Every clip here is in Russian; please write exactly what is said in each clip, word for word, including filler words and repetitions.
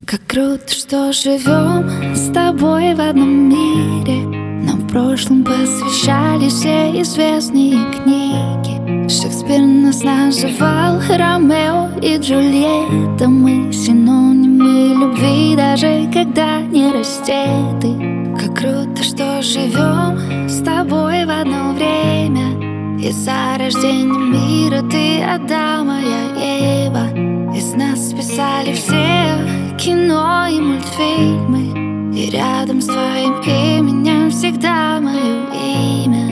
Как круто, что живем с тобой в одном мире. Нам в прошлом посвящали все известные книги. Шекспир нас называл Ромео и Джульетта. Мы синонимы любви, даже когда не раздеты. Как круто, что живем с тобой в одно время. Из-за рождения мира ты Адам, а я Ева. Из нас списали все кино и мультфильмы, и рядом с твоим именем всегда мое имя.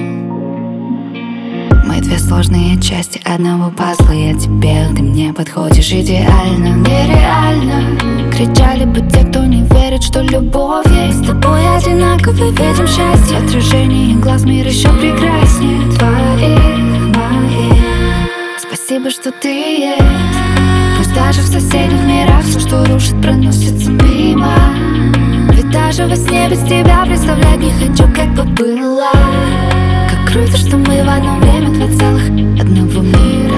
Мы две сложные части одного пазла. Я тебе, ты мне подходишь идеально. Нереально. Кричали бы те, кто не верит, что любовь есть. С тобой одинаково видим счастье. Отражение глаз, мир еще прекраснее твоих, моих. Спасибо, что ты есть. Пусть даже в соседних мирах все, что рушит, проносится мимо. Ведь даже во сне без тебя представлять не хочу, как бы было. Как круто, что мы в одно время два целых одного мира.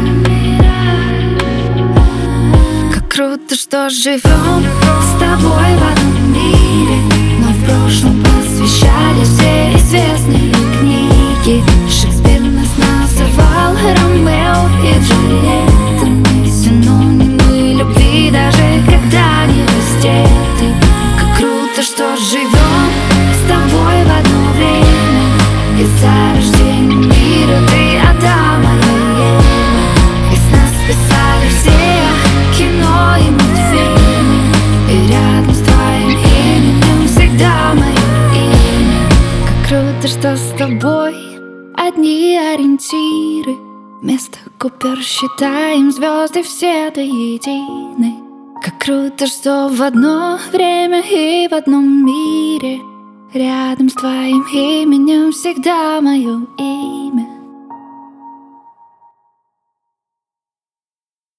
Как круто, что живем с тобой в одном мире. Но в прошлом посвящали все известные книги. Шекспир нас называл Ромео и Джульетта. Мы синонимы любви, даже когда не раздеты. Как круто, что живем с тобой в одно время. Из-за рождения мира ты Адам, а я Ева. Из нас списали все кино и мультфильмы, и рядом с твоим именем всегда мое имя. Как круто, что с тобой одни ориентиры. Вместо Купер считаем звезды все до единой. Как круто, что в одно время и в одном мире рядом с твоим именем всегда мое имя.